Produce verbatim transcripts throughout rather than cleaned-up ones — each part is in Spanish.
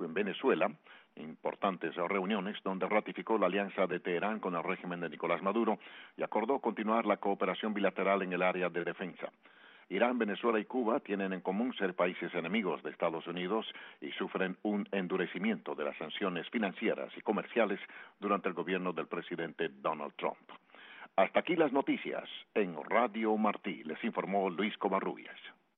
México en Venezuela, importantes reuniones donde ratificó la alianza de Teherán con el régimen de Nicolás Maduro y acordó continuar la cooperación bilateral en el área de defensa. Irán, Venezuela y Cuba tienen en común ser países enemigos de Estados Unidos y sufren un endurecimiento de las sanciones financieras y comerciales durante el gobierno del presidente Donald Trump. Hasta aquí las noticias. En Radio Martí les informó Luis Covarrubias.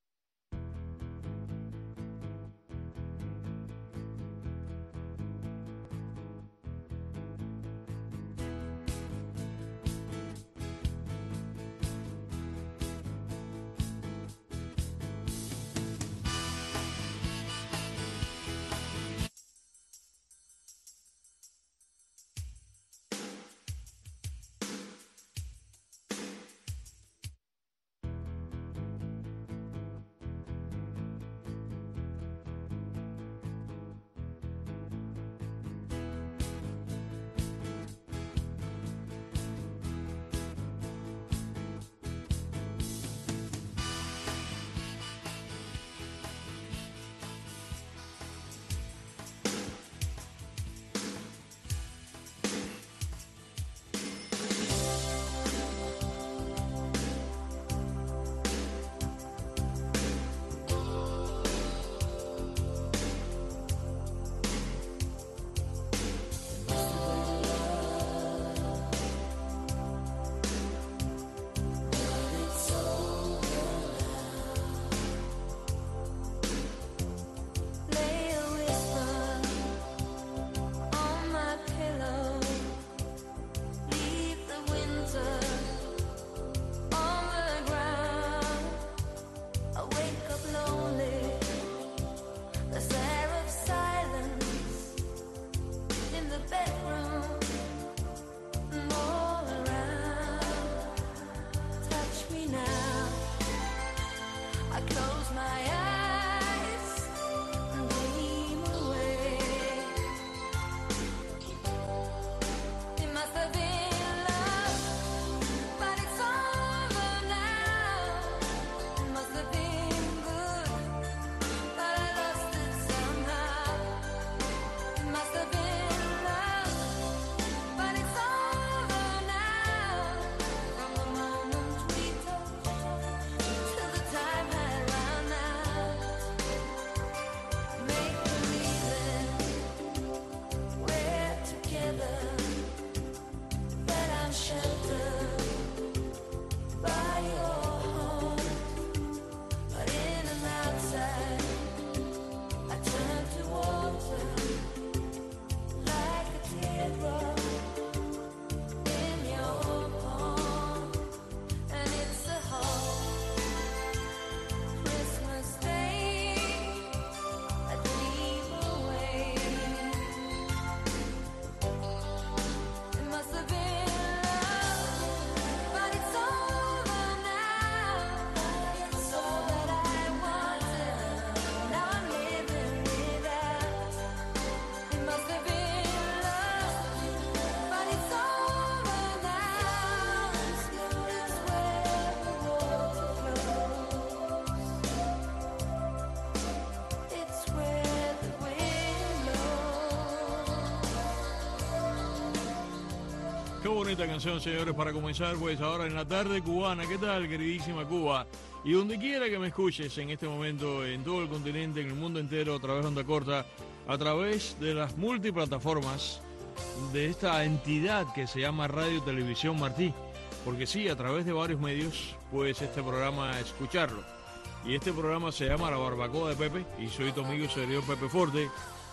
Qué bonita canción, señores, para comenzar pues ahora en la tarde cubana. ¿Qué tal, queridísima Cuba? Y donde quiera que me escuches en este momento, en todo el continente, en el mundo entero, a través de Onda Corta, a través de las multiplataformas de esta entidad que se llama Radio Televisión Martí. Porque sí, a través de varios medios puedes este programa escucharlo. Y este programa se llama La Barbacoa de Pepe, y soy tu amigo servidor Pepe Forte.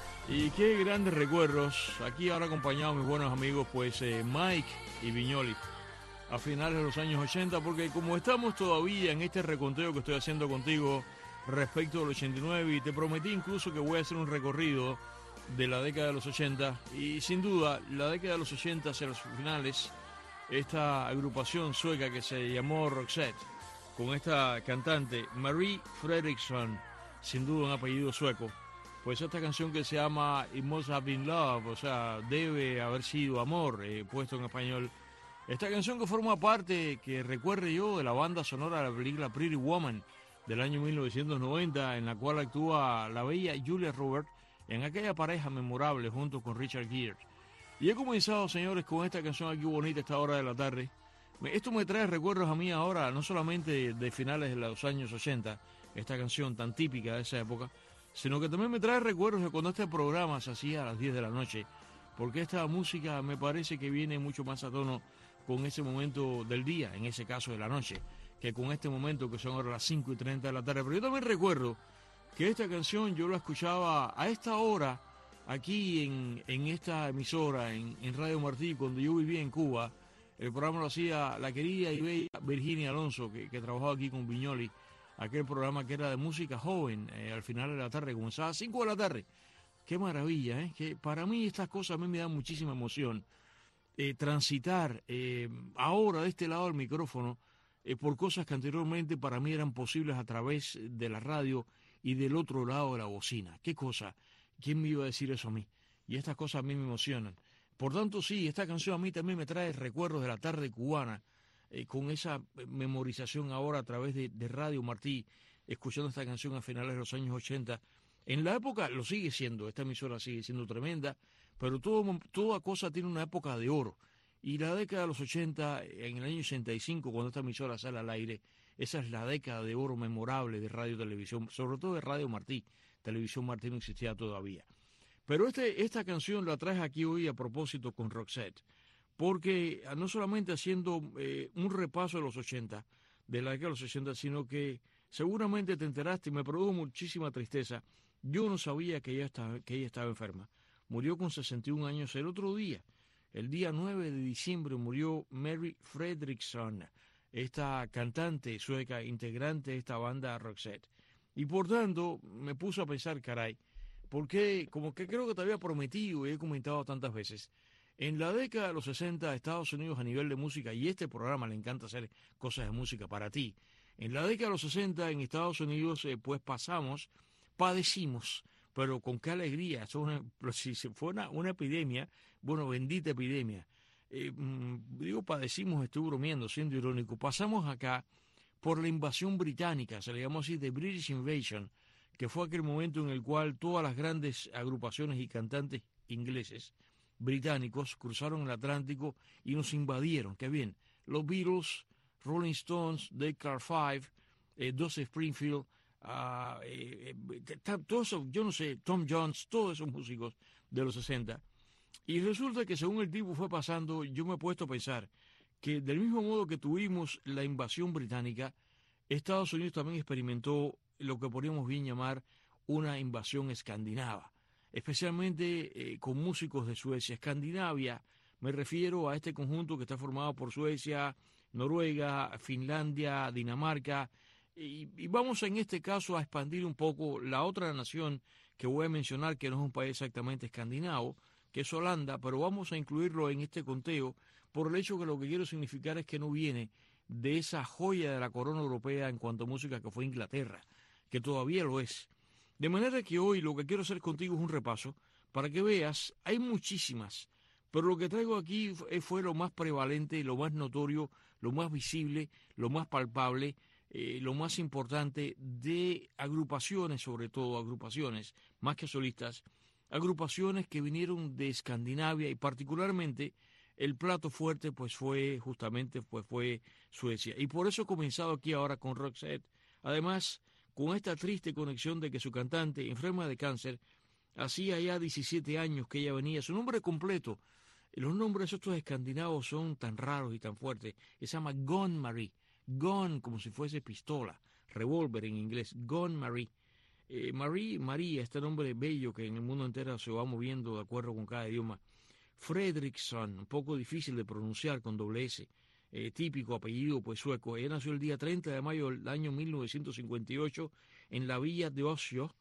Y qué grandes recuerdos, aquí ahora acompañado de mis buenos amigos, pues eh, Mike y Viñoli, a finales de los años ochenta, porque como estamos todavía en este reconteo que estoy haciendo contigo respecto del ochenta y nueve, y te prometí incluso que voy a hacer un recorrido de la década de los ochenta, y sin duda, la década de los ochenta hacia los finales, esta agrupación sueca que se llamó Roxette, con esta cantante Marie Fredriksson, sin duda un apellido sueco. Pues esta canción que se llama It Must Have Been Love, o sea, debe haber sido amor, eh, puesto en español. Esta canción que forma parte, que recuerdo yo, de la banda sonora de la película Pretty Woman del año mil novecientos noventa, en la cual actúa la bella Julia Roberts en aquella pareja memorable junto con Richard Gere. Y he comenzado, señores, con esta canción aquí bonita a esta hora de la tarde. Esto me trae recuerdos a mí ahora, no solamente de, de finales de los años ochenta, esta canción tan típica de esa época, sino que también me trae recuerdos de cuando este programa se hacía a las diez de la noche, porque esta música me parece que viene mucho más a tono con ese momento del día, en ese caso de la noche, que con este momento que son ahora las cinco y treinta de la tarde. Pero yo también recuerdo que esta canción yo la escuchaba a esta hora, aquí en, en esta emisora, en, en Radio Martí, cuando yo vivía en Cuba. El programa lo hacía la querida y bella Virginia Alonso, que, que trabajaba aquí con Viñoli, aquel programa que era de música joven, eh, al final de la tarde, comenzaba a las cinco de la tarde. Qué maravilla, ¿eh? Que para mí estas cosas a mí me dan muchísima emoción. Eh, transitar eh, ahora de este lado del micrófono eh, por cosas que anteriormente para mí eran posibles a través de la radio y del otro lado de la bocina. ¿Qué cosa? ¿Quién me iba a decir eso a mí? Y estas cosas a mí me emocionan. Por tanto, sí, esta canción a mí también me trae recuerdos de la tarde cubana, eh, con esa memorización ahora a través de, de Radio Martí, escuchando esta canción a finales de los años ochenta. En la época lo sigue siendo, esta emisora sigue siendo tremenda, pero todo, toda cosa tiene una época de oro. Y la década de los ochenta, en el año ochenta y cinco, cuando esta emisora sale al aire, esa es la década de oro memorable de radio y televisión, sobre todo de Radio Martí. Televisión Martí no existía todavía. Pero este, esta canción la traje aquí hoy a propósito con Roxette, porque no solamente haciendo eh, un repaso de los ochenta, de la década de los ochenta, sino que seguramente te enteraste y me produjo muchísima tristeza. Yo no sabía que ella estaba, que ella estaba enferma. Murió con sesenta y un años el otro día. El día nueve de diciembre murió Mary Fredriksson, esta cantante sueca, integrante de esta banda Roxette. Y por tanto me puso a pensar, caray, porque como que creo que te había prometido y he comentado tantas veces, en la década de los sesenta Estados Unidos a nivel de música, y este programa le encanta hacer cosas de música para ti, en la década de los sesenta en Estados Unidos eh, pues pasamos, padecimos, pero con qué alegría, eso una, si fue una, una epidemia, bueno, bendita epidemia, eh, digo padecimos, estoy bromeando, siendo irónico, pasamos acá por la invasión británica, se le llamó así The British Invasion, que fue aquel momento en el cual todas las grandes agrupaciones y cantantes ingleses, británicos, cruzaron el Atlántico y nos invadieron. ¡Qué bien! Los Beatles, Rolling Stones, The Car Five, eh, Dose Springfield, uh, eh, eh, todos esos, yo no sé, Tom Jones, todos esos músicos de los sesenta. Y resulta que según el tiempo fue pasando, yo me he puesto a pensar que del mismo modo que tuvimos la invasión británica, Estados Unidos también experimentó lo que podríamos bien llamar una invasión escandinava, especialmente eh, con músicos de Suecia. Escandinavia, me refiero a este conjunto que está formado por Suecia, Noruega, Finlandia, Dinamarca, y, y vamos en este caso a expandir un poco la otra nación que voy a mencionar, que no es un país exactamente escandinavo, que es Holanda, pero vamos a incluirlo en este conteo por el hecho que lo que quiero significar es que no viene de esa joya de la corona europea en cuanto a música que fue Inglaterra, que todavía lo es. De manera que hoy lo que quiero hacer contigo es un repaso para que veas, hay muchísimas, pero lo que traigo aquí fue lo más prevalente, lo más notorio, lo más visible, lo más palpable, eh, lo más importante de agrupaciones, sobre todo agrupaciones, más que solistas, agrupaciones que vinieron de Escandinavia y particularmente el plato fuerte pues fue justamente pues fue Suecia. Y por eso he comenzado aquí ahora con Roxette. Además, con esta triste conexión de que su cantante, enferma de cáncer, hacía ya diecisiete años que ella venía. Su nombre completo, los nombres estos escandinavos son tan raros y tan fuertes, se llama Gone Marie. Gone como si fuese pistola, revólver en inglés, Gone Marie. Eh, Marie, María, este nombre bello que en el mundo entero se va moviendo de acuerdo con cada idioma. Fredriksson, un poco difícil de pronunciar con doble S, eh, típico apellido pues sueco. Ella nació el día treinta de mayo del año mil novecientos cincuenta y ocho en la villa de Oslo,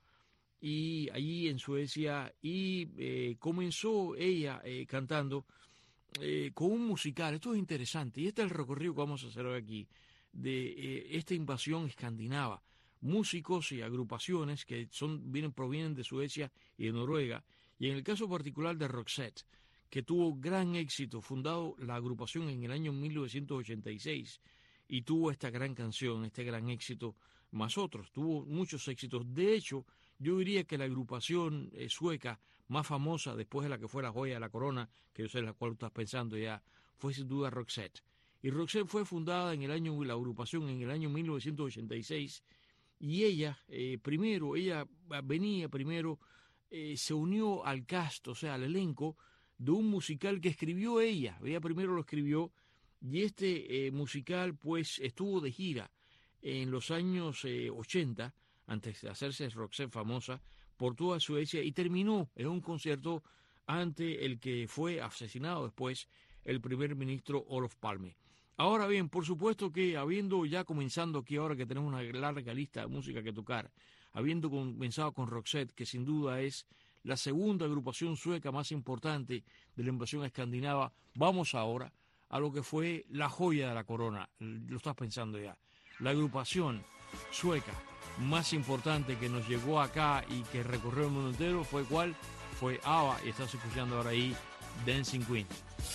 y allí en Suecia, y eh, comenzó ella eh, cantando eh, con un musical. Esto es interesante, y este es el recorrido que vamos a hacer hoy aquí, de eh, esta invasión escandinava. Músicos y agrupaciones que son, vienen, provienen de Suecia y de Noruega, y en el caso particular de Roxette, que tuvo gran éxito, fundado la agrupación en el año mil novecientos ochenta y seis, y tuvo esta gran canción, este gran éxito, más otros, tuvo muchos éxitos. De hecho, yo diría que la agrupación eh, sueca más famosa después de la que fue la joya de la corona, que yo sé la cual estás pensando ya, fue sin duda Roxette. Y Roxette fue fundada en el año, la agrupación en el año mil novecientos ochenta y seis, y ella, eh, primero, ella venía primero, eh, se unió al cast, o sea, al elenco, de un musical que escribió ella. Ella primero lo escribió, y este eh, musical, pues, estuvo de gira en los años eh, ochenta, antes de hacerse Roxette famosa, por toda Suecia, y terminó en un concierto ante el que fue asesinado después el primer ministro Olof Palme. Ahora bien, por supuesto que habiendo ya comenzando aquí, ahora que tenemos una larga lista de música que tocar, habiendo comenzado con Roxette, que sin duda es la segunda agrupación sueca más importante de la invasión escandinava, vamos ahora a lo que fue la joya de la corona. Lo estás pensando ya. La agrupación sueca más importante que nos llegó acá y que recorrió el mundo entero fue ¿cuál? Fue ABBA, y estás escuchando ahora ahí Dancing Queen.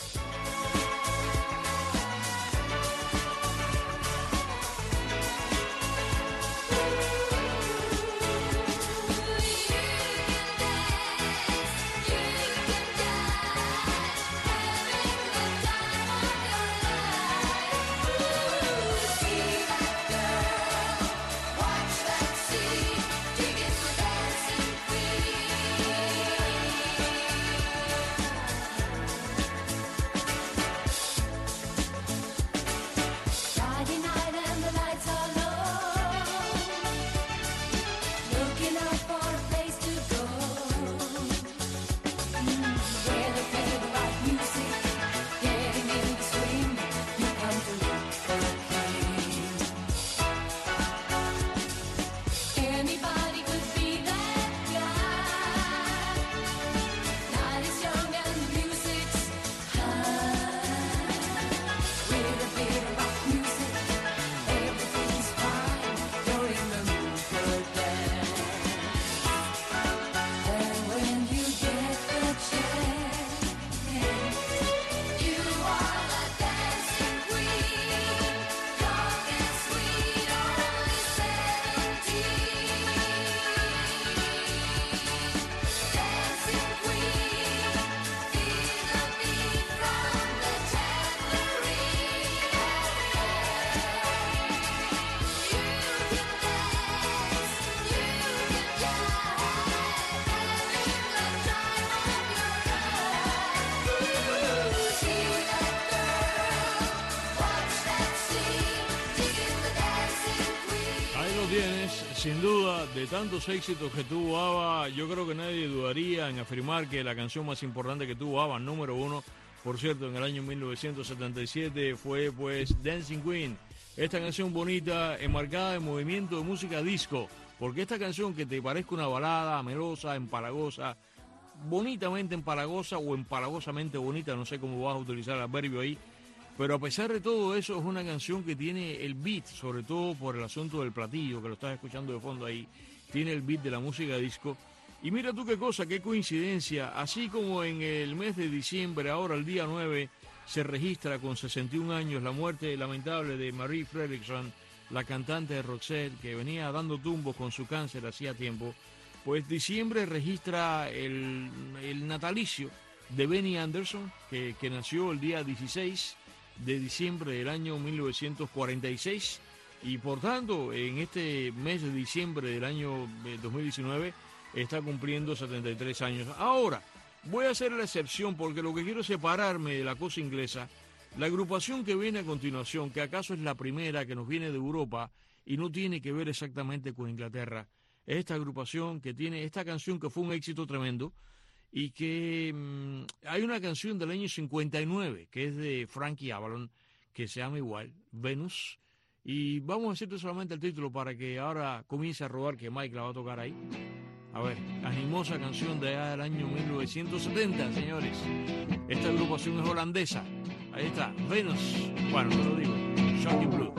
Sin duda, de tantos éxitos que tuvo ABBA, yo creo que nadie dudaría en afirmar que la canción más importante que tuvo ABBA, número uno, por cierto, en el año mil novecientos setenta y siete, fue pues Dancing Queen. Esta canción bonita, enmarcada en movimiento de música disco, porque esta canción que te parezca una balada, melosa, empalagosa, bonitamente empalagosa o empalagosamente bonita, no sé cómo vas a utilizar el adverbio ahí, pero a pesar de todo eso es una canción que tiene el beat, sobre todo por el asunto del platillo, que lo estás escuchando de fondo ahí, tiene el beat de la música disco. Y mira tú qué cosa, qué coincidencia, así como en el mes de diciembre, ahora el día nueve, se registra con sesenta y un años la muerte lamentable de Marie Fredriksson, la cantante de Roxette, que venía dando tumbos con su cáncer hacía tiempo, pues diciembre registra el, el natalicio de Benny Andersson, que, que nació el día dieciséis de diciembre del año mil novecientos cuarenta y seis, y por tanto en este mes de diciembre del año dos mil diecinueve está cumpliendo setenta y tres años. Ahora, voy a hacer la excepción porque lo que quiero es separarme de la cosa inglesa. La agrupación que viene a continuación, que acaso es la primera que nos viene de Europa y no tiene que ver exactamente con Inglaterra, es esta agrupación que tiene esta canción que fue un éxito tremendo, y que mmm, hay una canción del año cincuenta y nueve que es de Frankie Avalon, que se llama igual, Venus, y vamos a decirte solamente el título para que ahora comience a rodar, que Mike la va a tocar ahí. A ver, animosa canción de allá del año mil novecientos setenta, señores. Esta agrupación es holandesa. Ahí está, Venus. Bueno, no lo digo, Shocking Blue.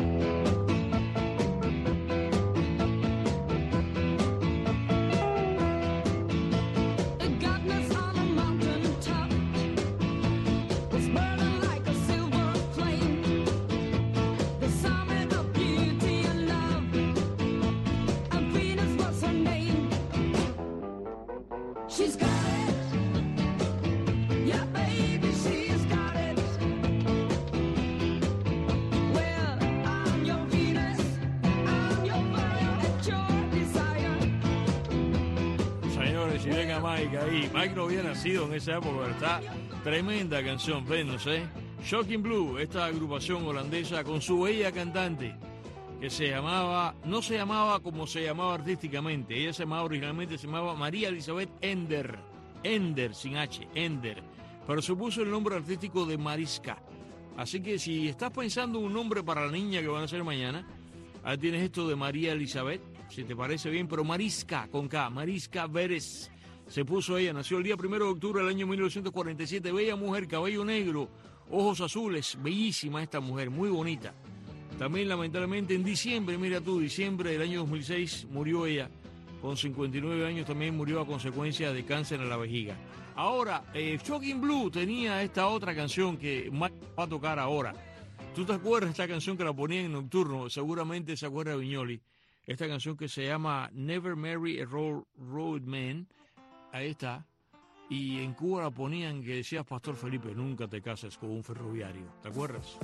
Name Mike ahí. Mike no había nacido en esa época, pero está tremenda canción, Venus, ¿eh? Shocking Blue, esta agrupación holandesa con su bella cantante, que se llamaba, no se llamaba como se llamaba artísticamente, ella se llamaba originalmente, se llamaba María Elizabeth Ender, Ender, sin H, Ender, pero se puso el nombre artístico de Mariska. Así que si estás pensando un nombre para la niña que van a ser mañana, ahí tienes esto de María Elizabeth, si te parece bien, pero Mariska, con K, Mariska Veres, se puso ella, nació el día primero de octubre del año mil novecientos cuarenta y siete, bella mujer, cabello negro, ojos azules, bellísima esta mujer, muy bonita. También lamentablemente en diciembre, mira tú, diciembre del año dos mil seis murió ella, con cincuenta y nueve años también murió a consecuencia de cáncer en la vejiga. Ahora, eh, Shocking Blue tenía esta otra canción que Mike va a tocar ahora. ¿Tú te acuerdas de esta canción que la ponían en nocturno? Seguramente se acuerda de Viñoli. Esta canción que se llama Never Marry a Road, Roadman. Ahí está. Y en Cuba la ponían que decía Pastor Felipe, nunca te cases con un ferroviario. ¿Te acuerdas?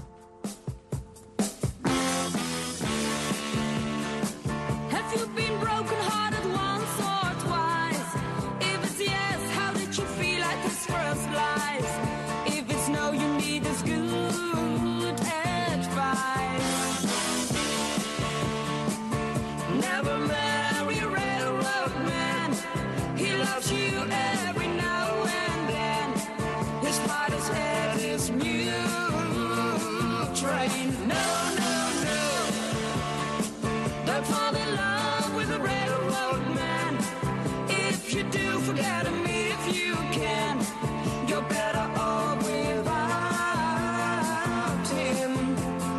Have you been broken hearted once or twice? If it's yes, how did you feel at this first lies? If it's no, you need this good advice. Never marry a railroad man. He loves you every now and then. His father's head is new train. No, no, no. Don't fall in love with a railroad man. If you do, forget me if you can. You're better off without him.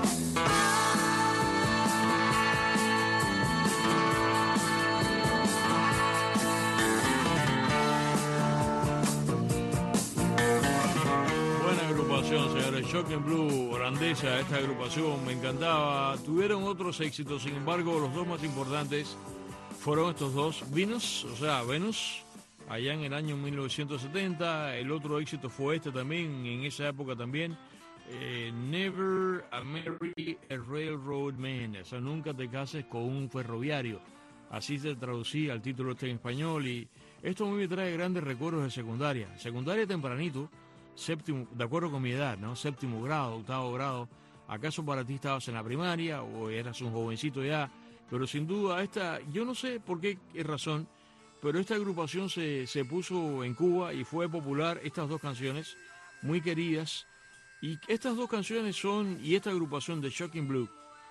Buena agrupación, señores. Shocking Blue, holandesa, esta agrupación me encantaba. Tuvieron otros éxitos, sin embargo, los dos más importantes fueron estos dos. Venus, o sea, Venus, allá en el año mil novecientos setenta. El otro éxito fue este también, en esa época también. Eh, Never a Marry a Railroad Man. O sea, nunca te cases con un ferroviario. Así se traducía el título este en español. Y esto a mí me trae grandes recuerdos de secundaria. Secundaria tempranito. Séptimo, de acuerdo con mi edad, ¿no? Séptimo grado, octavo grado. ¿Acaso para ti estabas en la primaria o eras un jovencito ya? Pero sin duda esta, yo no sé por qué razón, pero esta agrupación se, se puso en Cuba y fue popular, estas dos canciones, muy queridas. Y estas dos canciones son, y esta agrupación de Shocking Blue,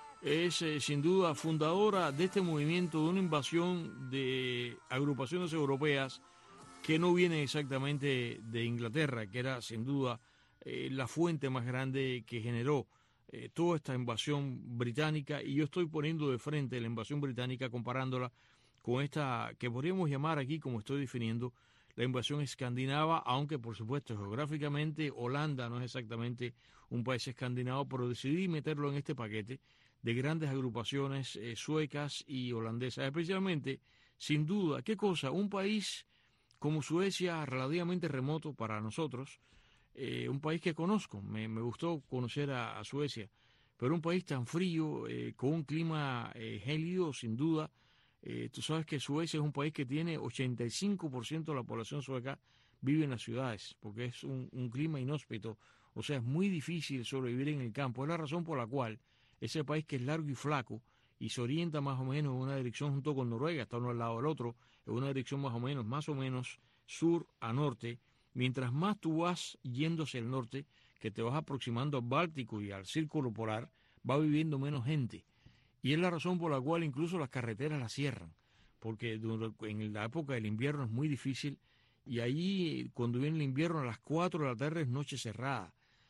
es eh, sin duda fundadora de este movimiento, de una invasión de agrupaciones europeas que no vienen exactamente de Inglaterra, que era sin duda eh, la fuente más grande que generó eh, toda esta invasión británica. Y yo estoy poniendo de frente la invasión británica comparándola con esta que podríamos llamar aquí, como estoy definiendo, la invasión escandinava, aunque por supuesto geográficamente Holanda no es exactamente un país escandinavo, pero decidí meterlo en este paquete de grandes agrupaciones eh, suecas y holandesas, especialmente, sin duda, ¿qué cosa? Un país como Suecia, relativamente remoto para nosotros, eh, un país que conozco, me, me gustó conocer a, a Suecia, pero un país tan frío, eh, con un clima eh, gélido, sin duda. Eh, tú sabes que Suecia es un país que tiene ochenta y cinco por ciento de la población sueca vive en las ciudades, porque es un, un clima inhóspito, o sea, es muy difícil sobrevivir en el campo. Es la razón por la cual ese país que es largo y flaco y se orienta más o menos en una dirección junto con Noruega, está uno al lado del otro, en una dirección más o menos, más o menos sur a norte. Mientras más tú vas yendo hacia el norte, que te vas aproximando al Báltico y al Círculo Polar, va viviendo menos gente. Y es la razón por la cual incluso las carreteras las cierran, porque en la época del invierno es muy difícil, y allí cuando viene el invierno a las cuatro de la tarde es noche cerrada,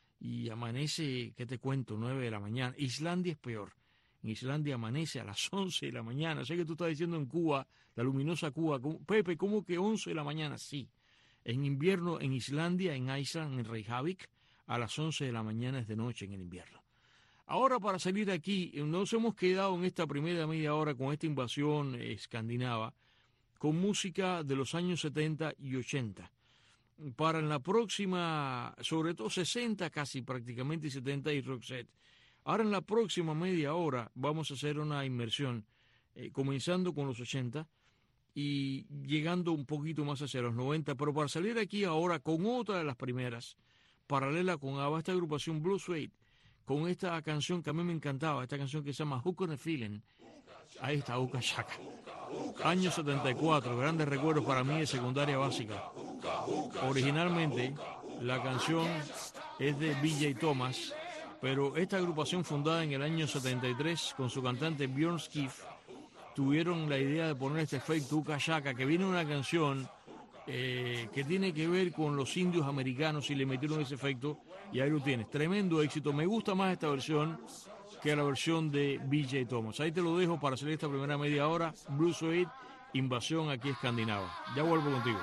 y amanece, ¿qué te cuento?, nueve de la mañana. Islandia es peor. En Islandia amanece a las once de la mañana. Sé que tú estás diciendo en Cuba, la luminosa Cuba. Pepe, ¿cómo que once de la mañana? Sí. En invierno en Islandia, en Iceland, en Reykjavik, a las once de la mañana es de noche en el invierno. Ahora, para salir de aquí, nos hemos quedado en esta primera media hora con esta invasión escandinava, con música de los años setenta y ochenta. Para en la próxima, sobre todo sesenta casi prácticamente y setenta y Roxette. Ahora en la próxima media hora vamos a hacer una inmersión, eh, comenzando con los ochenta, y llegando un poquito más hacia los noventa, pero para salir aquí ahora con otra de las primeras, paralela con ABBA, esta agrupación Blue Suede, con esta canción que a mí me encantaba, esta canción que se llama Hook on a Feeling. Ahí está, Uka Chaka. Año setenta y cuatro, grandes recuerdos para mí de secundaria básica. Originalmente, la canción es de B J Thomas, pero esta agrupación fundada en el año setenta y tres con su cantante Björn Skiff, tuvieron la idea de poner este efecto Uka Chaka, que viene una canción eh, que tiene que ver con los indios americanos y le metieron ese efecto y ahí lo tienes. Tremendo éxito. Me gusta más esta versión que la versión de B J Thomas. Ahí te lo dejo para hacer esta primera media hora. Blue Suede, Invasión aquí Escandinava. Ya vuelvo contigo.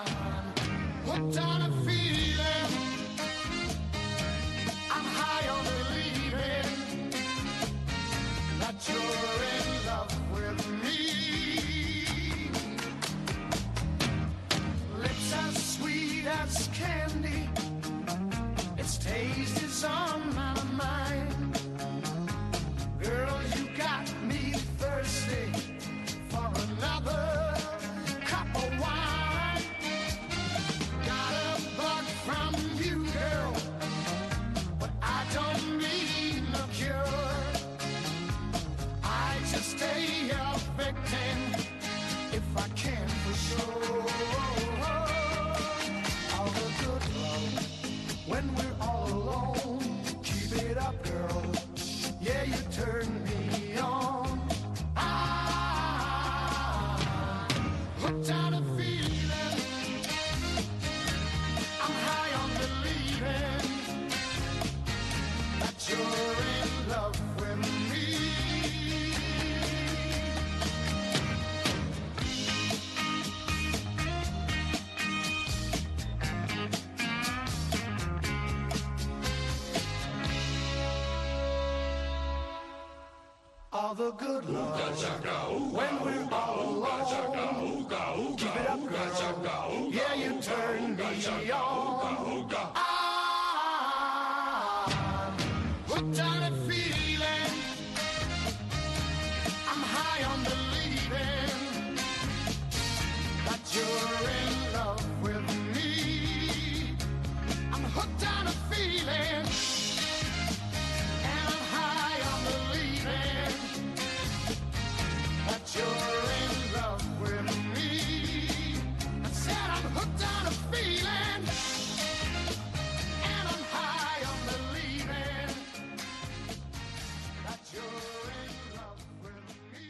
As candy, its taste is on my mind. Girl, you got me thirsty for another cup of wine. Got a bug from you, girl, but I don't need no cure. I just stay a victim if I can for sure. When we're all alone, keep it up, girl. Yeah, you turn me on. I'm hooked on a feeling. I'm high on believing that you're in love with me. All the good love when we're all alone. Keep it up, girl. Yeah, you turn me on. I'm hooked on a feeling. I'm high on believing that you're in love with me. I'm hooked on a feeling. You're in love with me. I said I'm hooked on a feeling, and I'm high on believing that you're in love with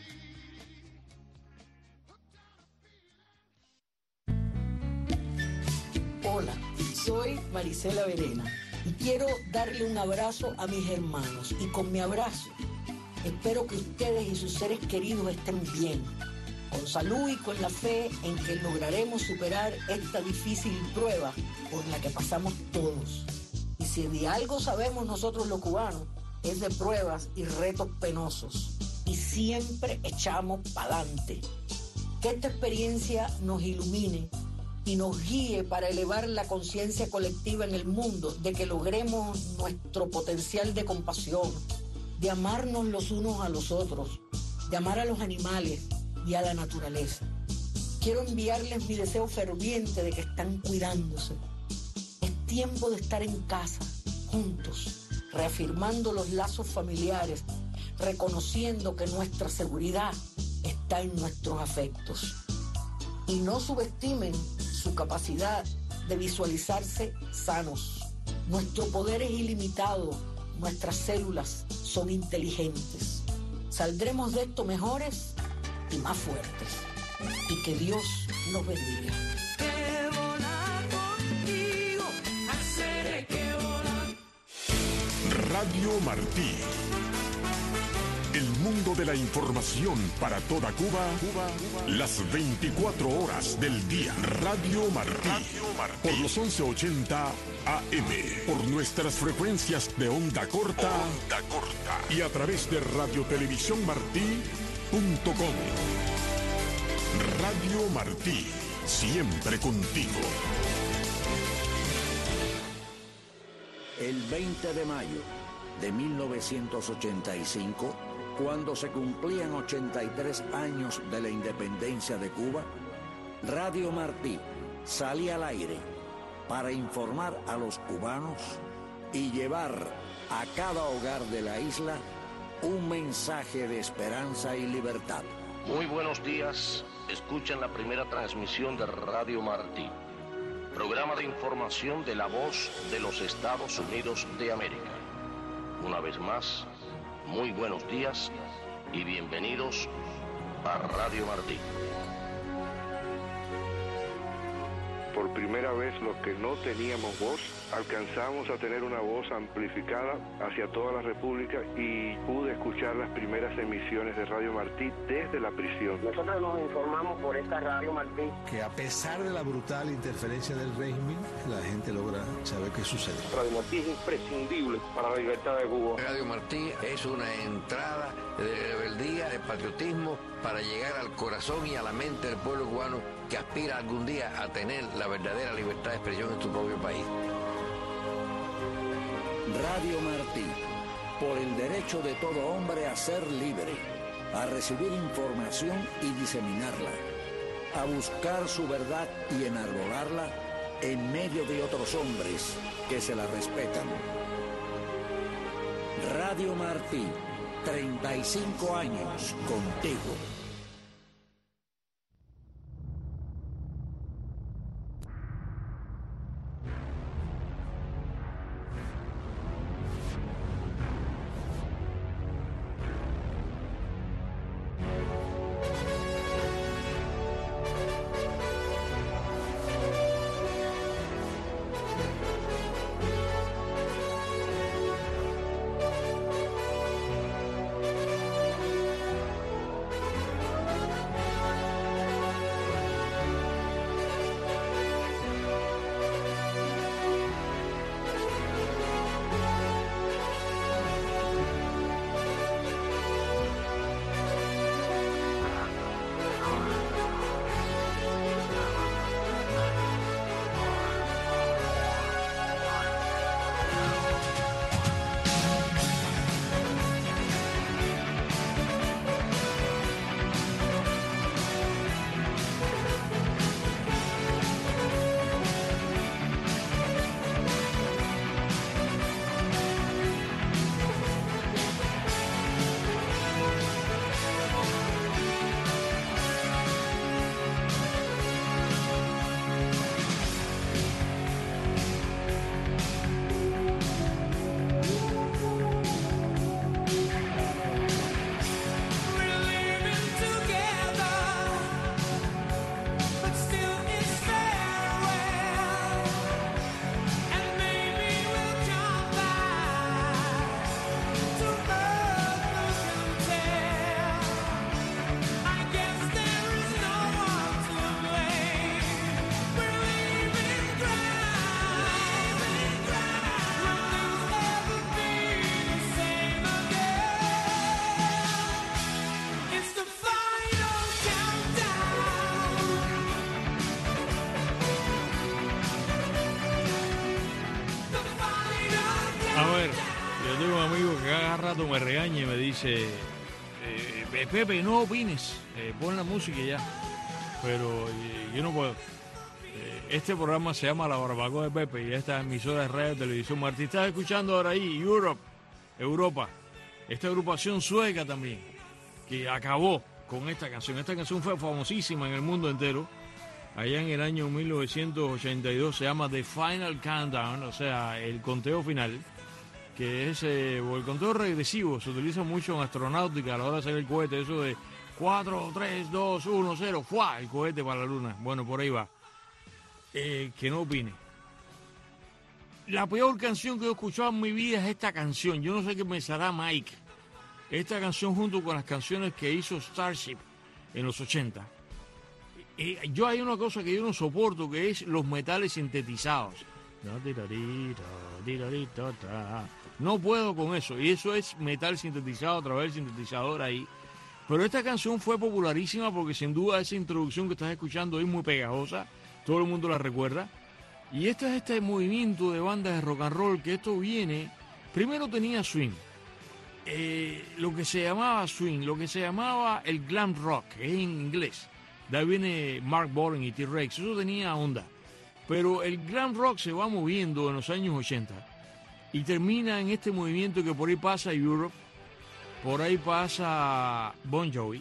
me. Hola, soy Marisela Verena y quiero darle un abrazo a mis hermanos y con mi abrazo espero que ustedes y sus seres queridos estén bien, con salud y con la fe en que lograremos superar esta difícil prueba por la que pasamos todos. Y si de algo sabemos nosotros los cubanos, es de pruebas y retos penosos. Y siempre echamos pa'lante. Que esta experiencia nos ilumine y nos guíe para elevar la conciencia colectiva en el mundo de que logremos nuestro potencial de compasión, de amarnos los unos a los otros, de amar a los animales y a la naturaleza. Quiero enviarles mi deseo ferviente de que están cuidándose. Es tiempo de estar en casa, juntos, reafirmando los lazos familiares, reconociendo que nuestra seguridad está en nuestros afectos. Y no subestimen su capacidad de visualizarse sanos. Nuestro poder es ilimitado, nuestras células son inteligentes. Saldremos de esto mejores y más fuertes. Y que Dios nos bendiga. Que volar contigo, hacer que volar. Radio Martí. El mundo de la información para toda Cuba, Cuba, Cuba, las veinticuatro horas del día. Radio Martí, Radio Martí. Por los once ochenta A M, por nuestras frecuencias de onda corta, onda corta y a través de radiotelevisión-martí punto com. Radio Martí, siempre contigo. El veinte de mayo de mil novecientos ochenta y cinco, Cuando se cumplían ochenta y tres años de la independencia de Cuba, Radio Martí salía al aire para informar a los cubanos y llevar a cada hogar de la isla un mensaje de esperanza y libertad. Muy buenos días, escuchan la primera transmisión de Radio Martí, programa de información de la voz de los Estados Unidos de América. Una vez más, muy buenos días y bienvenidos a Radio Martí. Por primera vez, los que no teníamos voz, alcanzamos a tener una voz amplificada hacia toda la República y pude escuchar las primeras emisiones de Radio Martí desde la prisión. Nosotros nos informamos por esta Radio Martí. Que a pesar de la brutal interferencia del régimen, la gente logra saber qué sucede. Radio Martí es imprescindible para la libertad de Cuba. Radio Martí es una entrada de rebeldía, de patriotismo, para llegar al corazón y a la mente del pueblo cubano que aspira algún día a tener la verdadera libertad de expresión en su propio país. Radio Martí, por el derecho de todo hombre a ser libre, a recibir información y diseminarla, a buscar su verdad y enarbolarla en medio de otros hombres que se la respetan. Radio Martí, treinta y cinco años contigo. Me regaña y me dice, eh, Pepe, no opines, eh, pon la música y ya. Pero eh, yo no puedo. Eh, este programa se llama La Barbacoa de Pepe y esta emisora de radio y televisión Martí. Estás escuchando ahora ahí Europe, Europa, esta agrupación sueca también, que acabó con esta canción. Esta canción fue famosísima en el mundo entero. Allá en el año mil novecientos ochenta y dos se llama The Final Countdown, o sea, el conteo final, que es eh, o el conteo regresivo. Se utiliza mucho en astronáutica a la hora de hacer el cohete, eso de cuatro, tres, dos, uno, cero, ¡fua! El cohete para la luna. Bueno, por ahí va. Eh, que no opine. La peor canción que he escuchado en mi vida es esta canción. Yo no sé qué pensará Mike. Esta canción junto con las canciones que hizo Starship en los ochenta. Eh, yo hay una cosa que yo no soporto, que es los metales sintetizados. No puedo con eso, y eso es metal sintetizado a través del sintetizador ahí. Pero esta canción fue popularísima porque sin duda esa introducción que estás escuchando es muy pegajosa, todo el mundo la recuerda. Y este es este movimiento de bandas de rock and roll, que esto viene, primero tenía swing, eh, lo que se llamaba swing, lo que se llamaba el glam rock, que es en inglés. De ahí viene Mark Bolan y T-Rex, eso tenía onda. Pero el glam rock se va moviendo en los años ochenta y termina en este movimiento que por ahí pasa Europe, por ahí pasa Bon Jovi.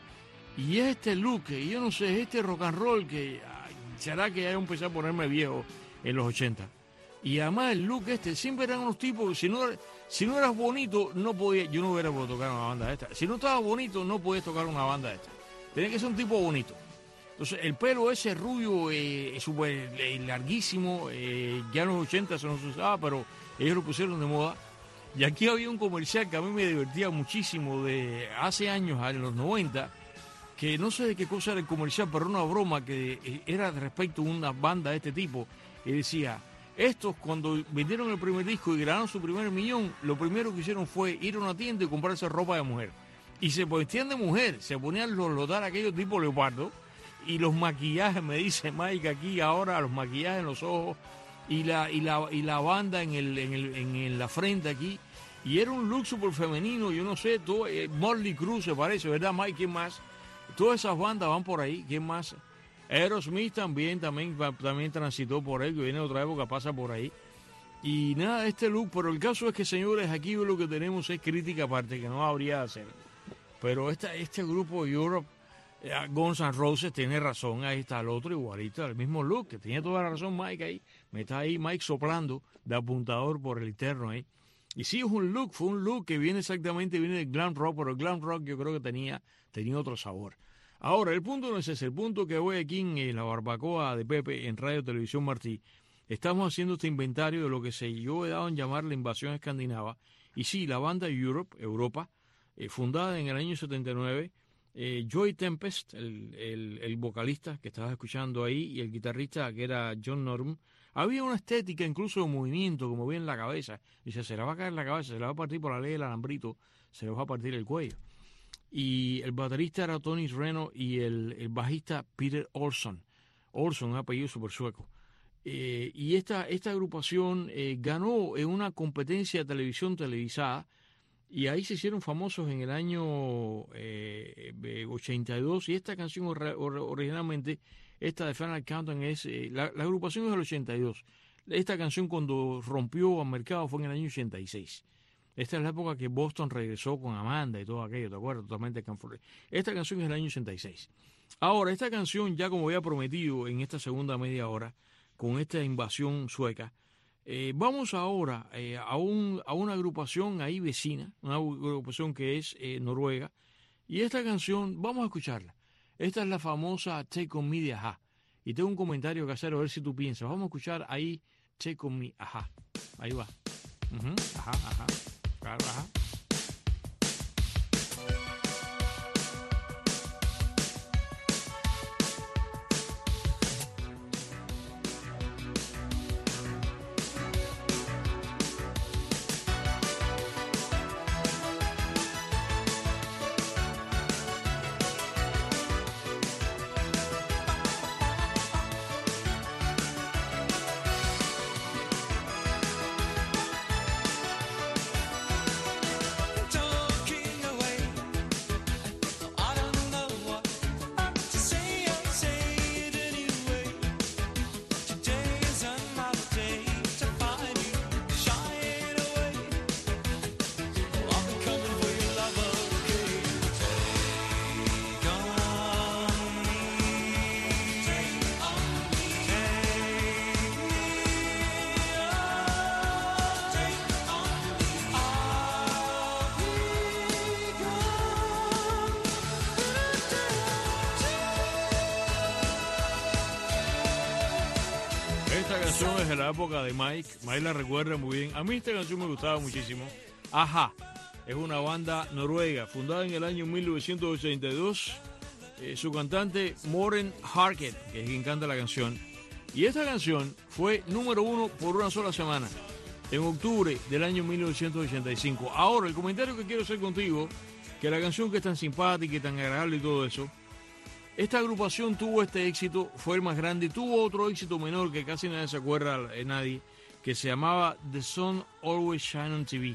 Y es este look, que yo no sé, es este rock and roll que ay, será que ya empecé a ponerme viejo en los ochenta. Y además el look este, siempre eran unos tipos, si no, si no eras bonito, no podía, yo no hubiera podido tocar una banda de esta. Si no estabas bonito, no podías tocar una banda de esta. Tenía que ser un tipo bonito. Entonces, el pelo ese rubio, eh, súper eh, larguísimo, eh, ya en los ochenta se nos usaba, pero ellos lo pusieron de moda. Y aquí había un comercial que a mí me divertía muchísimo de hace años, en los noventa, que no sé de qué cosa era el comercial, pero una broma que eh, era respecto a una banda de este tipo. Y decía, estos cuando vendieron el primer disco y ganaron su primer millón, lo primero que hicieron fue ir a una tienda y comprarse ropa de mujer. Y se vestían de mujer, se ponían los lotar aquellos tipos leopardo. Y los maquillajes, me dice Mike aquí ahora, los maquillajes en los ojos y la y la y la banda en el en el en la frente aquí. Y era un look súper femenino, yo no sé, todo, eh, Motley Crue se parece, ¿verdad, Mike? ¿Quién más? Todas esas bandas van por ahí, ¿quién más? Aerosmith también, también, también transitó por ahí, que viene de otra época, pasa por ahí. Y nada, este look, pero el caso es que, señores, aquí lo que tenemos es crítica aparte, que no habría de hacer. Pero esta, este grupo Europe, Guns N' Roses, tiene razón, ahí está el otro igualito, el mismo look, que tiene toda la razón Mike ahí, me está ahí Mike soplando de apuntador por el interno ahí. Y sí, es un look, fue un look que viene exactamente, viene del glam rock, pero el glam rock yo creo que tenía, tenía otro sabor. Ahora, el punto no es ese, el punto que voy aquí en la barbacoa de Pepe, en Radio Televisión Martí, estamos haciendo este inventario de lo que se yo he dado en llamar la invasión escandinava, y sí, la banda Europe, Europa, eh, fundada en el año setenta y nueve, Eh, Joey Tempest, el, el, el vocalista que estabas escuchando ahí, y el guitarrista que era John Norum, había una estética incluso de movimiento, como bien en la cabeza. Dice, se le va a caer la cabeza, se le va a partir por la ley del alambrito, se le va a partir el cuello. Y el baterista era Tony Reno y el, el bajista Peter Olsson. Olsson, un apellido súper sueco. Eh, y esta, esta agrupación eh, ganó en una competencia de televisión televisada. Y ahí se hicieron famosos en el año eh, ochenta y dos. Y esta canción or, or, originalmente, esta de Final Countdown, es eh, la, la agrupación es del ochenta y dos. Esta canción cuando rompió al mercado fue en el año ochenta y seis. Esta es la época que Boston regresó con Amanda y todo aquello, ¿te acuerdas? Totalmente. Esta canción es del año ochenta y seis. Ahora, esta canción, ya como había prometido en esta segunda media hora, con esta invasión sueca, Eh, vamos ahora eh, a, un, a una agrupación ahí vecina, una agrupación que es eh, Noruega, y esta canción, vamos a escucharla. Esta es la famosa Take On Me de Ajá, y tengo un comentario que hacer a ver si tú piensas. Vamos a escuchar ahí Take On Me, Ajá, ahí va. Uh-huh. Ajá, ajá, claro, ajá. Esta canción es de la época de Mike. Mike la recuerda muy bien. A mí esta canción me gustaba muchísimo. Ajá, es una banda noruega fundada en el año mil novecientos ochenta y dos. Eh, su cantante Morten Harket, que es quien canta la canción. Y esta canción fue número uno por una sola semana, en octubre del año mil novecientos ochenta y cinco. Ahora, el comentario que quiero hacer contigo, que la canción que es tan simpática y tan agradable y todo eso, esta agrupación tuvo este éxito, fue el más grande, y tuvo otro éxito menor que casi nadie se acuerda, eh, nadie, que se llamaba The Sun Always Shine on T V.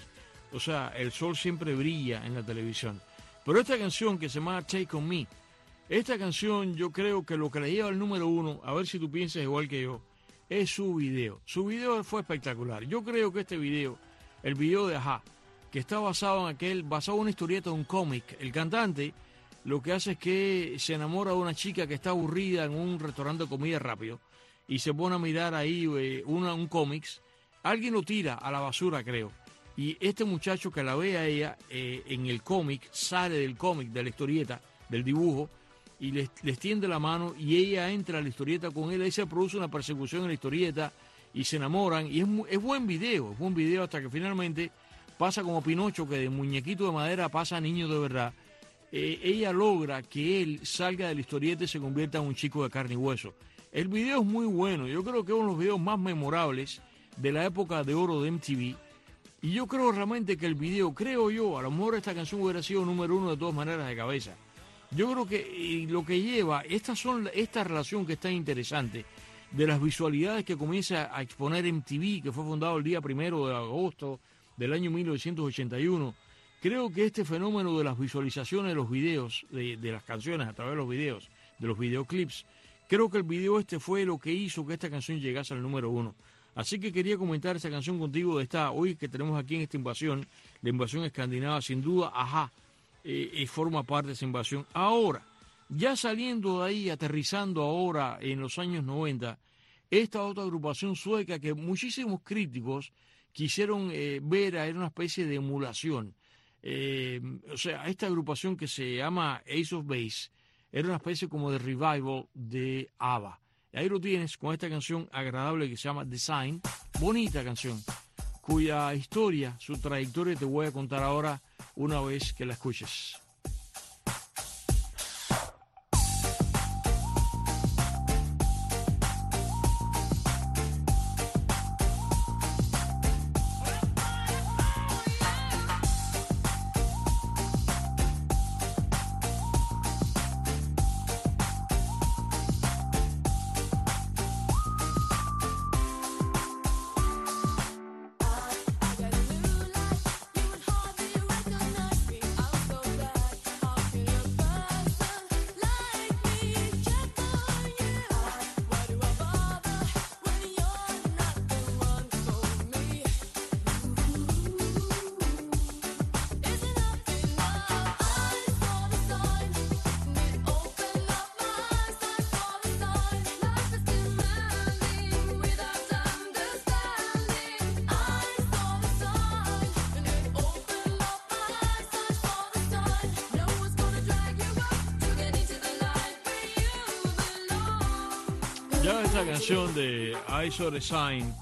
O sea, el sol siempre brilla en la televisión. Pero esta canción que se llama Take On Me, esta canción yo creo que lo que le lleva al número uno, a ver si tú piensas igual que yo, es su video. Su video fue espectacular. Yo creo que este video, el video de Ajá, que está basado en aquel, basado en una historieta de un cómic. El cantante lo que hace es que se enamora de una chica que está aburrida en un restaurante de comida rápido y se pone a mirar ahí eh, una, un cómics. Alguien lo tira a la basura, creo. Y este muchacho que la ve a ella eh, en el cómic, sale del cómic, de la historieta, del dibujo, y les, les tiende la mano y ella entra a la historieta con él. Ahí se produce una persecución en la historieta y se enamoran. Y es, es buen video, es buen video hasta que finalmente pasa como Pinocho, que de muñequito de madera pasa a niño de verdad. Eh, ella logra que él salga de la historieta y se convierta en un chico de carne y hueso. El video es muy bueno. Yo creo que es uno de los videos más memorables de la época de oro de M T V. Y yo creo realmente que el video, creo yo, a lo mejor esta canción hubiera sido número uno de todas maneras de cabeza. Yo creo que lo que lleva, estas son, esta relación que es tan interesante, de las visualidades que comienza a exponer M T V, que fue fundado el día primero de agosto del año mil novecientos ochenta y uno. Creo que este fenómeno de las visualizaciones de los videos, de, de las canciones a través de los videos, de los videoclips, creo que el video este fue lo que hizo que esta canción llegase al número uno. Así que quería comentar esta canción contigo de esta, hoy que tenemos aquí en esta invasión, la invasión escandinava, sin duda, Ajá, eh, eh, forma parte de esa invasión. Ahora, ya saliendo de ahí, aterrizando ahora en los años noventa, esta otra agrupación sueca que muchísimos críticos quisieron eh, ver, era una especie de emulación. Eh, o sea, esta agrupación que se llama Ace of Base, era una especie como de revival de ABBA. Y ahí lo tienes con esta canción agradable que se llama Design, bonita canción, cuya historia, su trayectoria te voy a contar ahora una vez que la escuches. Ya esta canción de Ace of Design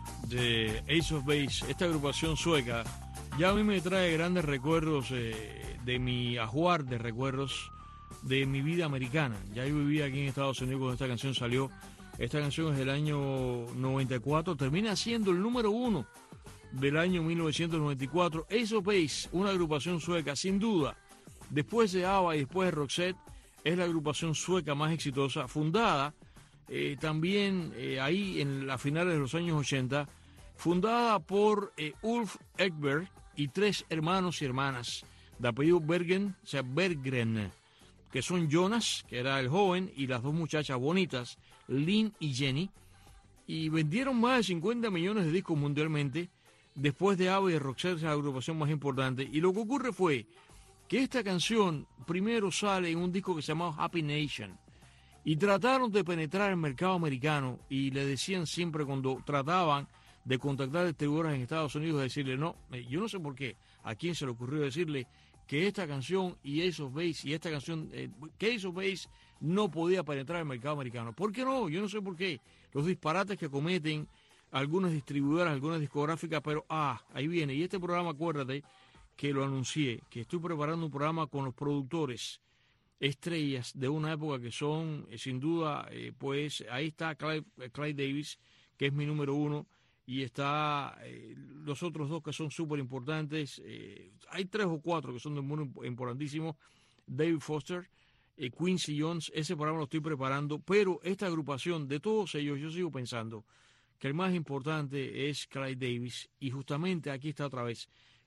de Ace of Base, esta agrupación sueca, ya a mí me trae grandes recuerdos eh, de mi ajuar de recuerdos de mi vida americana. Ya yo vivía aquí en Estados Unidos cuando esta canción salió. Esta canción es del año noventa y cuatro, termina siendo el número uno del año mil novecientos noventa y cuatro. Ace of Base, una agrupación sueca, sin duda, después de ABBA y después de Roxette, es la agrupación sueca más exitosa, fundada Eh, también eh, ahí en las finales de los años ochenta, fundada por eh, Ulf Ekberg y tres hermanos y hermanas de apellido Bergen, o sea, Berggren, que son Jonas, que era el joven, y las dos muchachas bonitas, Lynn y Jenny, y vendieron más de cincuenta millones de discos mundialmente. Después de ABBA y Roxette, es la agrupación más importante. Y lo que ocurre fue que esta canción primero sale en un disco que se llamaba Happy Nation. Y trataron de penetrar el mercado americano y le decían siempre cuando trataban de contactar distribuidores en Estados Unidos, decirle, no, yo no sé por qué, a quién se le ocurrió decirle que esta canción y Ace of Base y esta canción, eh, que Ace of Base no podía penetrar el mercado americano. ¿Por qué no? Yo no sé por qué. Los disparates que cometen algunas distribuidoras, algunas discográficas, pero ah, ahí viene. Y este programa, acuérdate que lo anuncié, que estoy preparando un programa con los productores estrellas de una época que son, eh, sin duda, eh, pues ahí está Clive, Clive Davis, que es mi número uno, y está eh, los otros dos que son súper importantes. Eh, hay tres o cuatro que son de muy importantísimos. David Foster, eh, Quincy Jones, ese programa lo estoy preparando, pero esta agrupación, de todos ellos, yo sigo pensando que el más importante es Clive Davis, y justamente aquí está otra vez.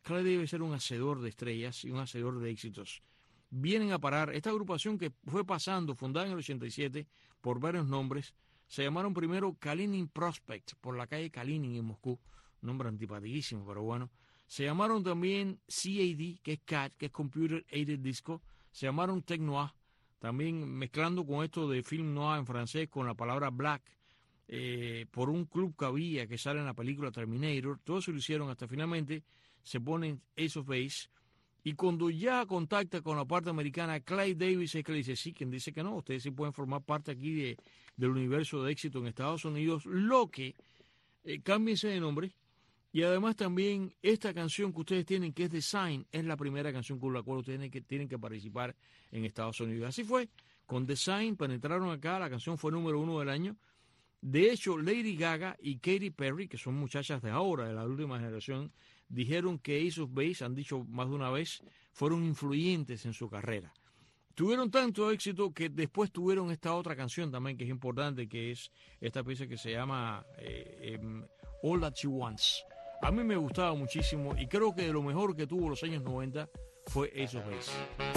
Clive Davis era un hacedor de estrellas y un hacedor de éxitos. Vienen a parar esta agrupación que fue pasando, fundada en el ochenta y siete por varios nombres. Se llamaron primero Kalinin Prospect, por la calle Kalinin en Moscú, nombre antipaticísimo, pero bueno. Se llamaron también C A D, que es C A D, que es Computer Aided Disco. Se llamaron Tech Noir, también mezclando con esto de film noir en francés con la palabra black, eh, por un club que había que sale en la película Terminator. Todo eso lo hicieron hasta finalmente se ponen Ace of Base. Y cuando ya contacta con la parte americana, Clive Davis es que le dice sí, quien dice que no, ustedes sí pueden formar parte aquí de, del universo de éxito en Estados Unidos, lo que eh, cámbiense de nombre. Y además también esta canción que ustedes tienen, que es Design, es la primera canción con la cual ustedes tienen que, tienen que participar en Estados Unidos. Así fue, con Design penetraron acá, la canción fue número uno del año. De hecho, Lady Gaga y Katy Perry, que son muchachas de ahora, de la última generación, dijeron que Ace of Base, han dicho más de una vez, fueron influyentes en su carrera. Tuvieron tanto éxito que después tuvieron esta otra canción también que es importante, que es esta pieza que se llama eh, eh, All That She Wants. A mí me gustaba muchísimo y creo que de lo mejor que tuvo los años noventa fue Ace of Base.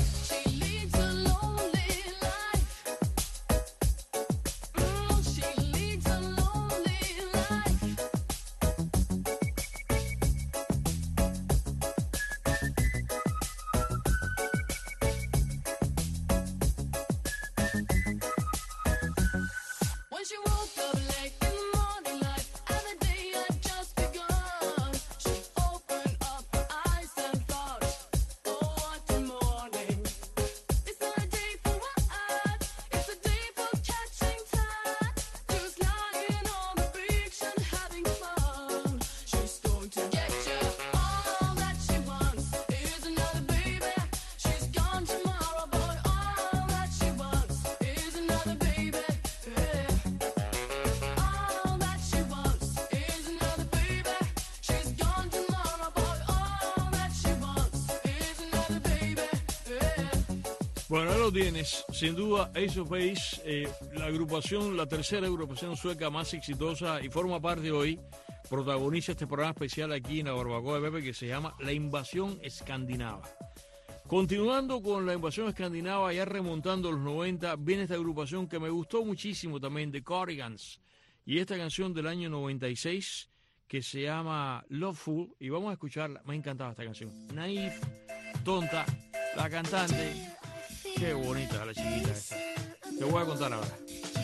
Bueno, ahí lo tienes, sin duda Ace of Base, eh, la agrupación, la tercera agrupación sueca más exitosa y forma parte hoy, protagoniza este programa especial aquí en la Barbacoa de Pepe que se llama La Invasión Escandinava. Continuando con la invasión escandinava, ya remontando los noventa, viene esta agrupación que me gustó muchísimo también, The Cardigans, y esta canción del año noventa y seis que se llama Loveful, y vamos a escucharla, me encantaba esta canción, Naive, tonta, la cantante. Qué bonita la chiquita esta. Te voy a contar ahora.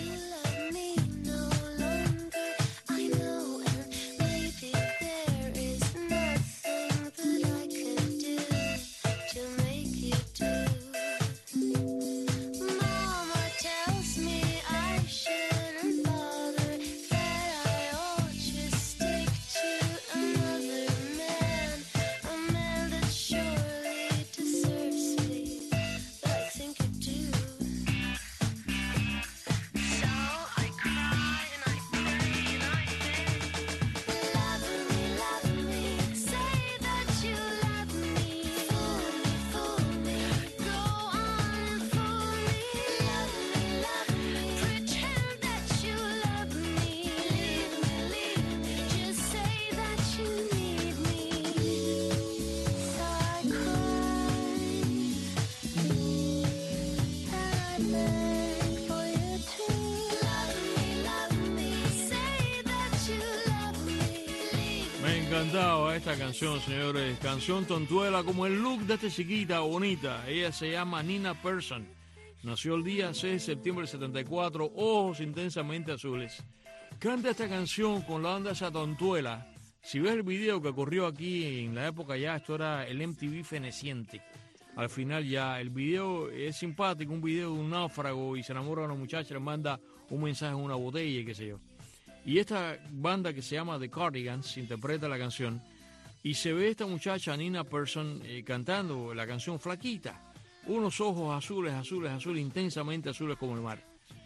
Encantado esta canción, señores. Canción tontuela como el look de esta chiquita bonita. Ella se llama Nina Persson. Nació el día seis de septiembre del setenta y cuatro. Ojos intensamente azules. Canta esta canción con la onda esa tontuela. Si ves el video que ocurrió aquí en la época ya, esto era el M T V feneciente. Al final ya, el video es simpático, un video de un náufrago y se enamora de una muchacha, le manda un mensaje en una botella y qué sé yo. Y esta banda que se llama The Cardigans interpreta la canción y se ve esta muchacha, Nina Persson, eh, cantando la canción Flaquita. Unos ojos azules, azules, azules, intensamente azules como el mar.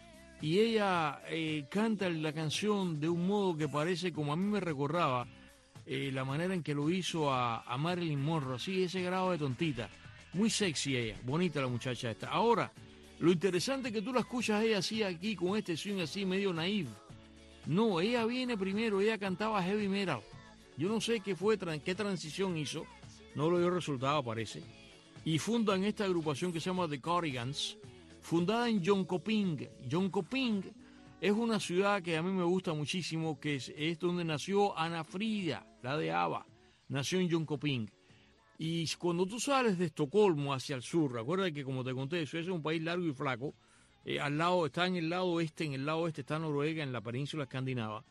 Y ella eh, canta la canción de un modo que parece como a mí me recordaba eh, la manera en que lo hizo a, a Marilyn Monroe, así, ese grado de tontita. Muy sexy ella, bonita la muchacha esta. Ahora, lo interesante es que tú la escuchas ella así aquí, con este swing así medio naive. No, ella viene primero, ella cantaba heavy metal. Yo no sé qué fue, qué transición hizo, no lo dio resultado, parece, y fundan esta agrupación que se llama The Cardigans, fundada en Jönköping. Jönköping es una ciudad que a mí me gusta muchísimo, que es, es donde nació Ana Frida, la de ABBA, nació en Jönköping. Y cuando tú sales de Estocolmo hacia el sur, recuerda que como te conté, Suecia es un país largo y flaco, eh, al lado, está en el lado oeste, en el lado oeste está Noruega, en la península escandinava,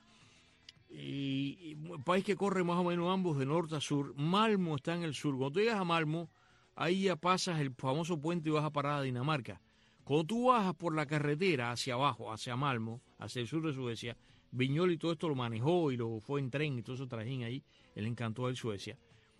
y, y un país que corre más o menos ambos de norte a sur. Malmo está en el sur. Cuando tú llegas a Malmo, ahí ya pasas el famoso puente y vas a parar a Dinamarca. Cuando tú bajas por la carretera hacia abajo, hacia Malmo, hacia el sur de Suecia, Viñoly todo esto lo manejó y lo fue en tren y todo eso trajín ahí, él encantó de Suecia,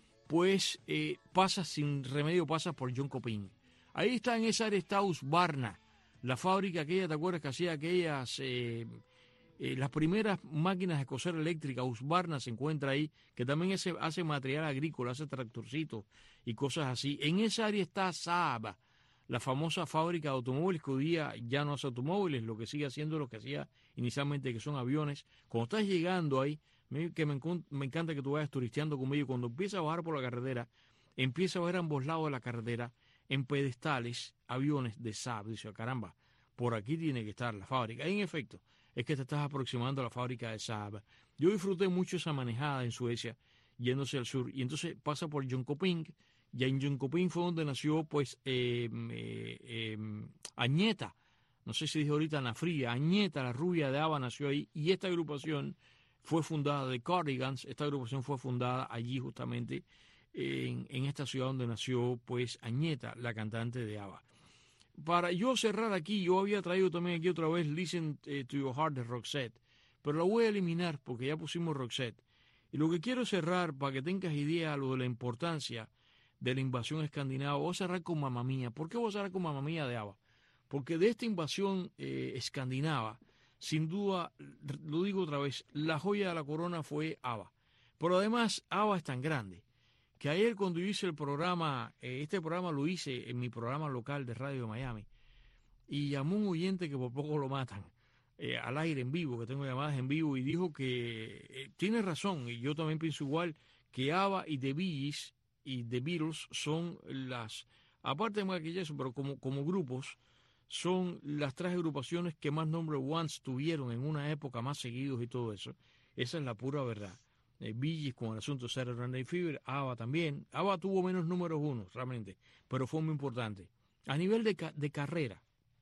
pues eh, pasas sin remedio, pasas por Jönköping. Ahí está, en esa área está Husqvarna, la fábrica aquella, ¿te acuerdas que hacía aquellas, eh, eh, las primeras máquinas de coser eléctricas? Husqvarna se encuentra ahí, que también hace, hace material agrícola, hace tractorcitos y cosas así. En esa área está Saab, la famosa fábrica de automóviles, que hoy día ya no hace automóviles, lo que sigue haciendo lo que hacía inicialmente, que son aviones. Cuando estás llegando ahí, que me, me encanta que tú vayas turisteando conmigo, cuando empiezas a bajar por la carretera, empieza a ver a ambos lados de la carretera, en pedestales, aviones de Saab. Dice, caramba, por aquí tiene que estar la fábrica. Y en efecto, es que te estás aproximando a la fábrica de Saab. Yo disfruté mucho esa manejada en Suecia, yéndose al sur, y entonces pasa por Jönköping. Ya en Jönköping fue donde nació, pues, eh, eh, eh, Agneta, no sé si dije ahorita Ana Frida, Agneta, la rubia de ABBA, nació ahí, y esta agrupación fue fundada, de Cardigans, esta agrupación fue fundada allí justamente, en, en esta ciudad donde nació, pues, Agneta, la cantante de ABBA. Para yo cerrar aquí, yo había traído también aquí otra vez Listen to Your Heart de Roxette, pero la voy a eliminar porque ya pusimos Roxette. Y lo que quiero cerrar, para que tengas idea lo de la importancia de la invasión escandinava, voy a cerrar con Mamma Mía. ¿Por qué voy a cerrar con Mamma Mía de ABBA? Porque de esta invasión eh, escandinava, sin duda, lo digo otra vez, la joya de la corona fue ABBA. Pero además, ABBA es tan grande que ayer cuando yo hice el programa, eh, este programa lo hice en mi programa local de Radio de Miami, y llamó un oyente que por poco lo matan, eh, al aire en vivo, que tengo llamadas en vivo, y dijo que eh, tiene razón, y yo también pienso igual, que ABBA y The Bee Gees y The Beatles son las, aparte de Michael Jackson, pero como, como grupos, son las tres agrupaciones que más number ones tuvieron en una época, más seguidos y todo eso. Esa es la pura verdad. Eh, Bee Gees con el asunto de Saturday Night Fever, ABBA también. ABBA tuvo menos números uno, realmente, pero fue muy importante. A nivel de, ca de carrera,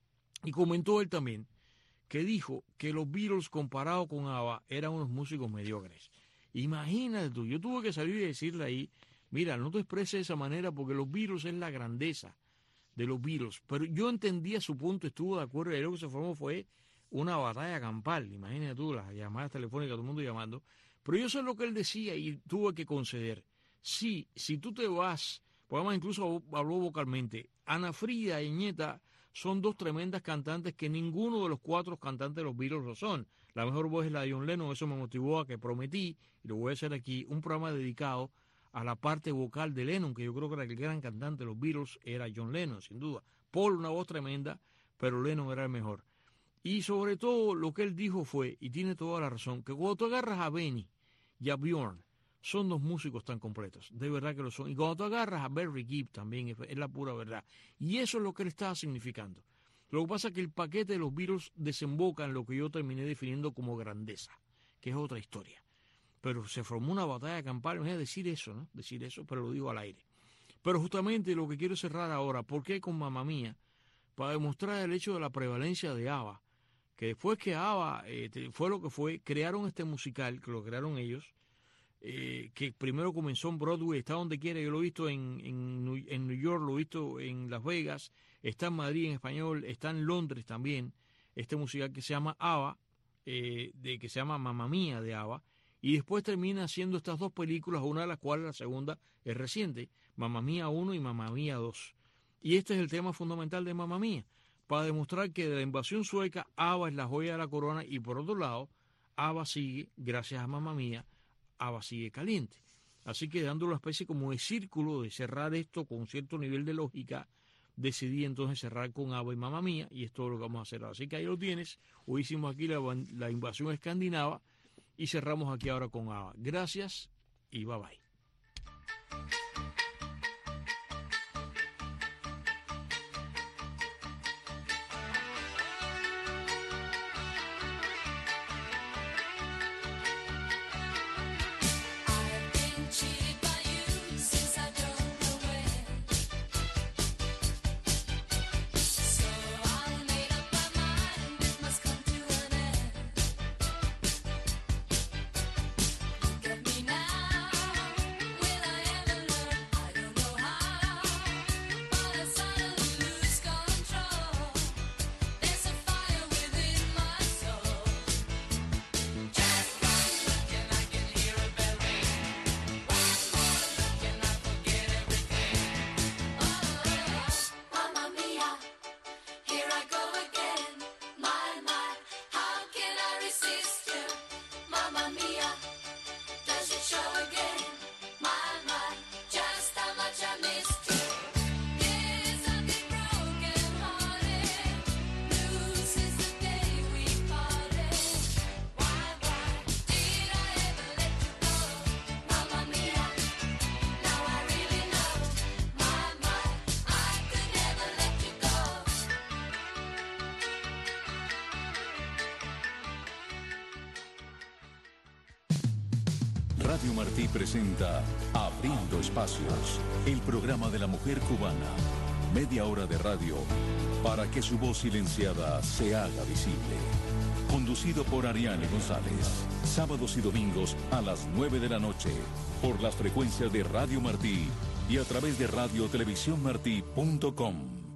y comentó él también, que dijo que los Beatles comparados con ABBA eran unos músicos mediocres. Imagínate tú, yo tuve que salir y decirle ahí, mira, no te expreses de esa manera porque los Beatles es la grandeza de los Beatles. Pero yo entendía su punto, estuvo de acuerdo, y lo que se formó fue una batalla campal. Imagínate tú, las llamadas telefónicas, todo el mundo llamando. Pero yo sé lo que él decía y tuve que conceder. Sí, si tú te vas, porque además incluso habló vocalmente, Ana Frida y Agneta son dos tremendas cantantes que ninguno de los cuatro cantantes de los Beatles lo son. La mejor voz es la de John Lennon, eso me motivó a que prometí, y lo voy a hacer aquí, un programa dedicado a la parte vocal de Lennon, que yo creo que era el gran cantante de los Beatles, era John Lennon, sin duda. Paul, una voz tremenda, pero Lennon era el mejor. Y sobre todo lo que él dijo fue, y tiene toda la razón, que cuando tú agarras a Benny y a Bjorn, son dos músicos tan completos, de verdad que lo son. Y cuando tú agarras a Barry Gibb también, es, es la pura verdad. Y eso es lo que él estaba significando. Lo que pasa es que el paquete de los Beatles desemboca en lo que yo terminé definiendo como grandeza, que es otra historia. Pero se formó una batalla campal, me voy a decir eso, ¿no? Decir eso, pero lo digo al aire. Pero justamente lo que quiero cerrar ahora, ¿por qué con Mamma Mía? Para demostrar el hecho de la prevalencia de ABBA, que después que ABBA eh, fue lo que fue, crearon este musical, que lo crearon ellos, eh, que primero comenzó en Broadway, está donde quiera, yo lo he visto en, en, en New York, lo he visto en Las Vegas, está en Madrid en español, está en Londres también, este musical que se llama ABBA, eh, de, que se llama Mamma Mía de ABBA, y después termina haciendo estas dos películas, una de las cuales la segunda es reciente, Mamma Mía uno y Mamma Mía dos. Y este es el tema fundamental de Mamma Mía, para demostrar que de la invasión sueca, ABBA es la joya de la corona, y por otro lado, ABBA sigue, gracias a Mamma Mía, ABBA sigue caliente. Así que dando una especie como de círculo de cerrar esto con cierto nivel de lógica, decidí entonces cerrar con ABBA y Mamma Mía, y es todo lo que vamos a hacer ahora. Así que ahí lo tienes, hoy hicimos aquí la, la invasión escandinava, y cerramos aquí ahora con ABBA. Gracias y bye bye. Radio Martí presenta Abriendo Espacios, el programa de la mujer cubana. Media hora de radio para que su voz silenciada se haga visible. Conducido por Ariane González. Sábados y domingos a las nueve de la noche. Por las frecuencias de Radio Martí y a través de radio televisión martí punto com.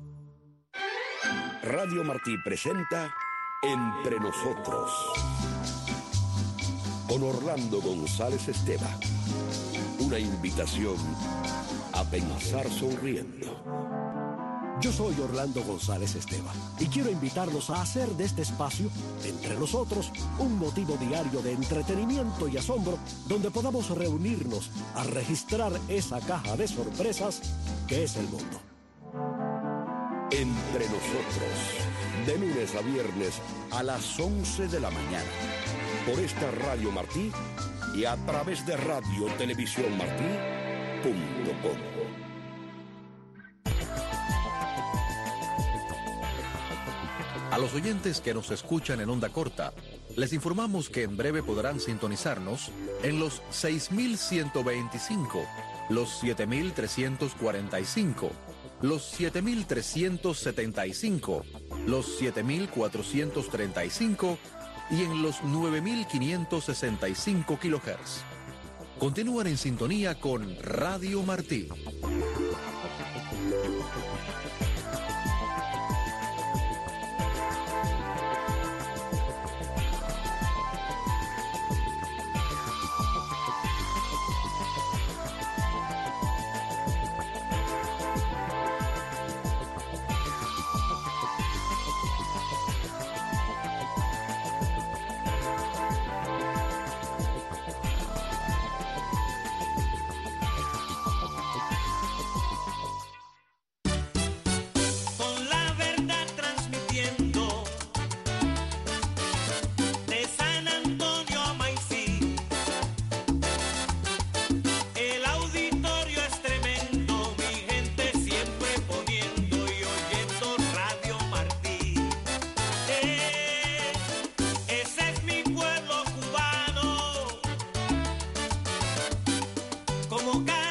Radio Martí presenta Entre Nosotros. Con Orlando González Esteva. Una invitación a pensar sonriendo. Yo soy Orlando González Esteva y quiero invitarlos a hacer de este espacio, Entre Nosotros, un motivo diario de entretenimiento y asombro donde podamos reunirnos a registrar esa caja de sorpresas que es el mundo. Entre Nosotros, de lunes a viernes a las once de la mañana, por esta Radio Martí y a través de radio televisión martí punto com. A los oyentes que nos escuchan en onda corta, les informamos que en breve podrán sintonizarnos en los seis mil ciento veinticinco, los siete mil trescientos cuarenta y cinco, los siete mil trescientos setenta y cinco, los siete mil cuatrocientos treinta y cinco y en los nueve mil quinientos sesenta y cinco kilohertz. Continúan en sintonía con Radio Martí. Como